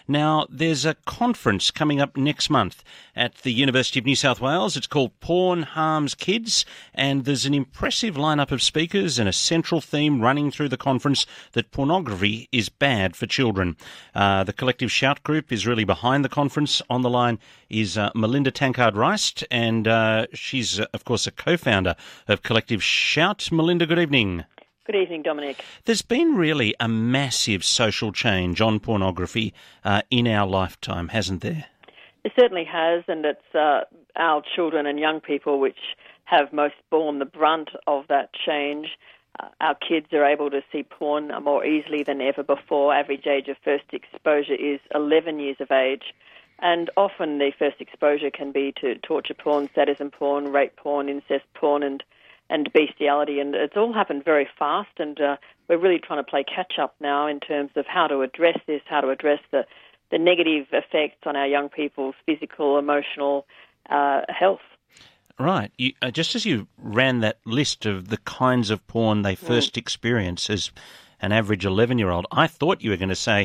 Now, there's a conference coming up next month at the University of New South Wales. It's called Porn Harms Kids, and there's an impressive lineup of speakers and a central theme running through the conference that pornography is bad for children. The Collective Shout group is really behind the conference. On the line is Melinda Tankard-Rice, and she's, of course, a co-founder of Collective Shout. Melinda, good evening. Good evening, Dominic. There's been really a massive social change on pornography in our lifetime, hasn't there? It certainly has, and it's our children and young people which have most borne the brunt of that change. Our kids are able to see porn more easily than ever before. Average age of first exposure is 11 years of age, and often the first exposure can be to torture porn, sadism porn, rape porn, incest porn, and bestiality, and it's all happened very fast, and we're really trying to play catch-up now in terms of how to address this, how to address the negative effects on our young people's physical, emotional health. Right. Just as you ran that list of the kinds of porn they first experience as an average 11-year-old, I thought you were going to say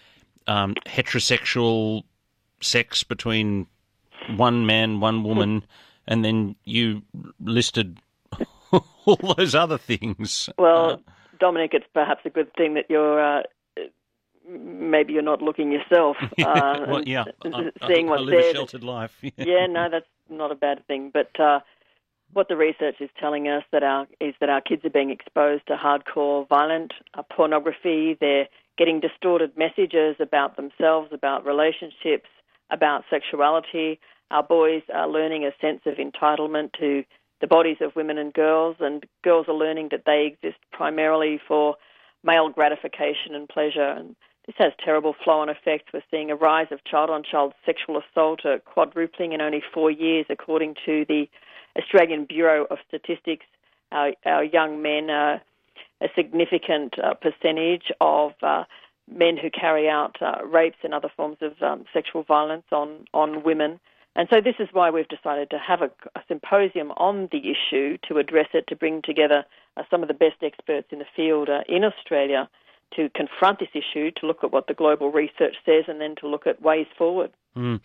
heterosexual sex between one man, one woman, and then you listed all those other things. Well, Dominic, it's perhaps a good thing that maybe you're not looking yourself. Seeing what's I live there. A sheltered life. Yeah, no, that's not a bad thing. But what the research is telling us is that our kids are being exposed to hardcore, violent pornography. They're getting distorted messages about themselves, about relationships, about sexuality. Our boys are learning a sense of entitlement to the bodies of women and girls are learning that they exist primarily for male gratification and pleasure. And this has terrible flow-on effects. We're seeing a rise of child-on-child sexual assault, quadrupling in only 4 years, according to the Australian Bureau of Statistics. Our young men are a significant percentage of men who carry out rapes and other forms of sexual violence on women. And so this is why we've decided to have a symposium on the issue to address it, to bring together some of the best experts in the field in Australia to confront this issue, to look at what the global research says, and then to look at ways forward. In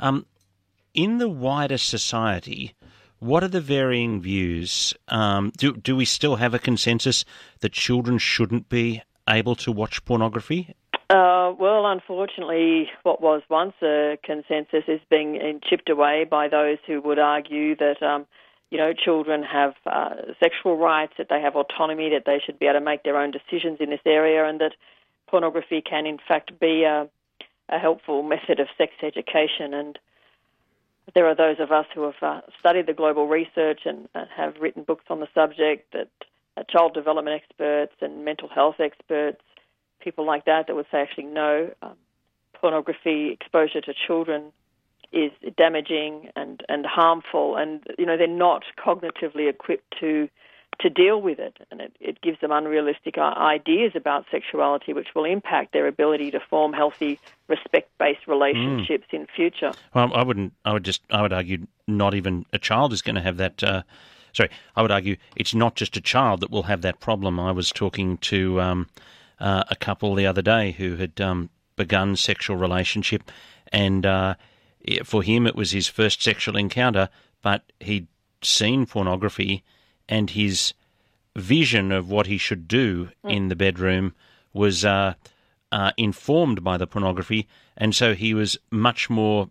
the wider society, what are the varying views? Do we still have a consensus that children shouldn't be able to watch pornography? Well, unfortunately, what was once a consensus is being chipped away by those who would argue that, children have sexual rights, that they have autonomy, that they should be able to make their own decisions in this area, and that pornography can, in fact, be a helpful method of sex education. And there are those of us who have studied the global research and have written books on the subject, that child development experts and mental health experts, people like that would say actually no, pornography exposure to children is damaging and harmful, and they're not cognitively equipped to deal with it, and it gives them unrealistic ideas about sexuality, which will impact their ability to form healthy, respect-based relationships in future. Well, I would argue not even a child is going to have that. I would argue it's not just a child that will have that problem. I was talking to a couple the other day who had begun sexual relationship, and for him it was his first sexual encounter, but he'd seen pornography, and his vision of what he should do in the bedroom was informed by the pornography, and so he was much more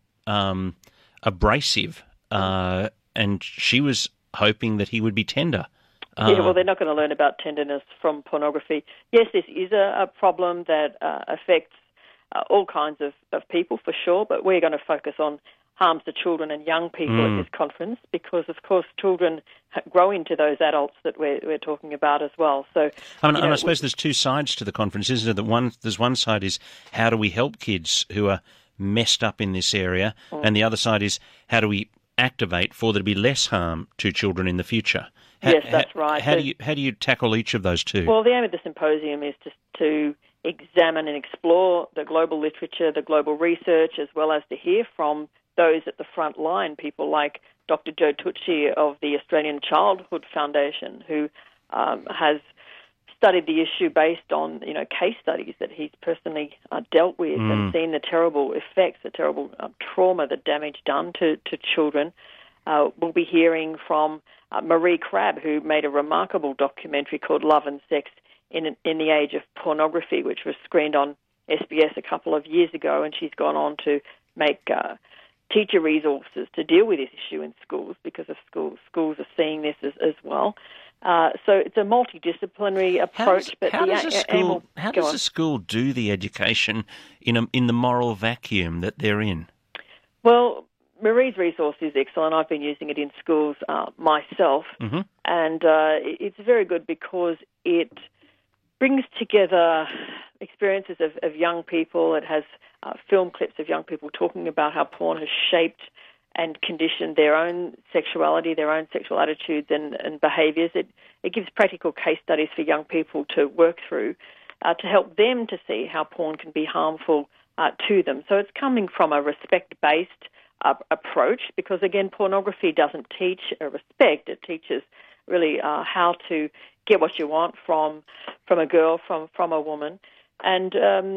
abrasive, and she was hoping that he would be tender. Yeah, well, they're not going to learn about tenderness from pornography. Yes, this is a problem that affects all kinds of people for sure, but we're going to focus on harms to children and young people at this conference because, of course, children grow into those adults that we're talking about as well. So, I suppose there's two sides to the conference, isn't it? There's one side is how do we help kids who are messed up in this area, and the other side is how do we activate for there to be less harm to children in the future. Yes, that's right. How do you tackle each of those two? Well, the aim of the symposium is to examine and explore the global literature, the global research, as well as to hear from those at the front line, people like Dr. Joe Tucci of the Australian Childhood Foundation, who has studied the issue based on, case studies that he's personally dealt with and seen the terrible effects, the terrible trauma, the damage done to children. We'll be hearing from Marie Crabb, who made a remarkable documentary called Love and Sex in the Age of Pornography, which was screened on SBS a couple of years ago, and she's gone on to make teacher resources to deal with this issue in schools, because of schools are seeing this as well. So it's a multidisciplinary approach. How does a school do the education in the moral vacuum that they're in? Well, Marie's resource is excellent. I've been using it in schools myself, and it's very good because it brings together experiences of young people. It has film clips of young people talking about how porn has shaped and conditioned their own sexuality, their own sexual attitudes and behaviours. It gives practical case studies for young people to work through to help them to see how porn can be harmful to them. So it's coming from a respect-based approach, because, again, pornography doesn't teach respect. It teaches really how to get what you want from a girl, from a woman. And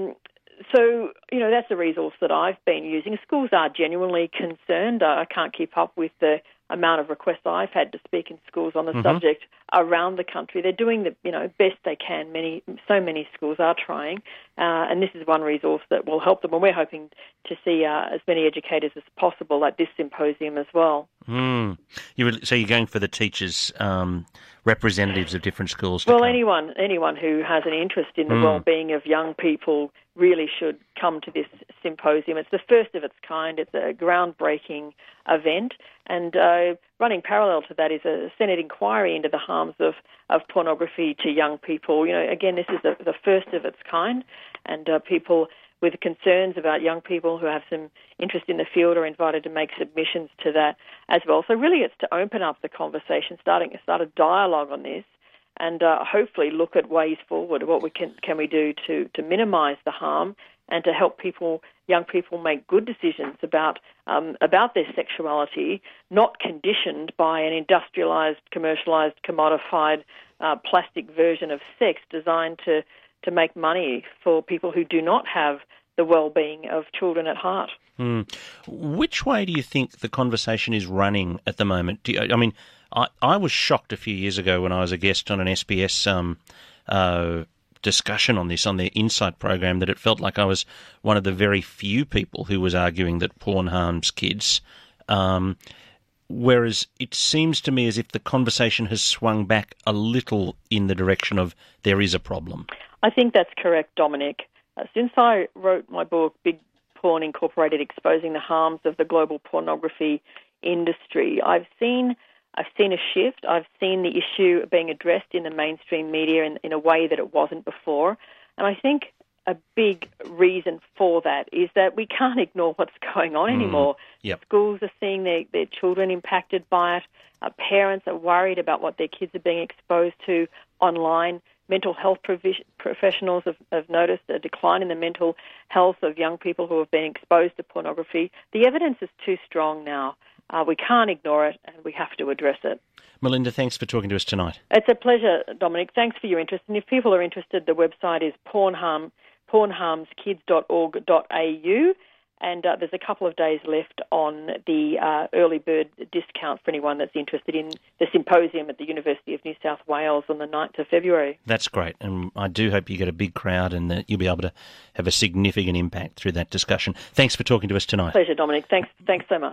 so, that's a resource that I've been using. Schools are genuinely concerned. I can't keep up with the amount of requests I've had to speak in schools on the subject around the country. They're doing the best they can. So many schools are trying, and this is one resource that will help them. And we're hoping to see as many educators as possible at this symposium as well. So you're going for the teachers, representatives of different schools? Well, anyone who has an interest in the well-being of young people really should come to this symposium. It's the first of its kind. It's a groundbreaking event, and running parallel to that is a Senate inquiry into the harms of pornography to young people. Again, this is the first of its kind, and people with concerns about young people who have some interest in the field are invited to make submissions to that as well. So really it's to open up the conversation, start a dialogue on this, and hopefully look at ways forward. What can we do to minimise the harm and to help young people make good decisions about their sexuality, not conditioned by an industrialised, commercialised, commodified plastic version of sex designed to make money for people who do not have the well-being of children at heart. Which way do you think the conversation is running at the moment? I was shocked a few years ago when I was a guest on an SBS discussion on this on their Insight program that it felt like I was one of the very few people who was arguing that porn harms kids. Whereas it seems to me as if the conversation has swung back a little in the direction of there is a problem. I think that's correct, Dominic. Since I wrote my book, Big Porn Incorporated, Exposing the Harms of the Global Pornography Industry, I've seen a shift. I've seen the issue being addressed in the mainstream media in a way that it wasn't before. And I think a big reason for that is that we can't ignore what's going on anymore. Yep. Schools are seeing their children impacted by it. Parents are worried about what their kids are being exposed to online. Mental health professionals have noticed a decline in the mental health of young people who have been exposed to pornography. The evidence is too strong now. We can't ignore it, and we have to address it. Melinda, thanks for talking to us tonight. It's a pleasure, Dominic. Thanks for your interest. And if people are interested, the website is pornharmskids.org.au. And there's a couple of days left on the early bird discount for anyone that's interested in the symposium at the University of New South Wales on the 9th of February. That's great. And I do hope you get a big crowd and that you'll be able to have a significant impact through that discussion. Thanks for talking to us tonight. Pleasure, Dominic. Thanks so much.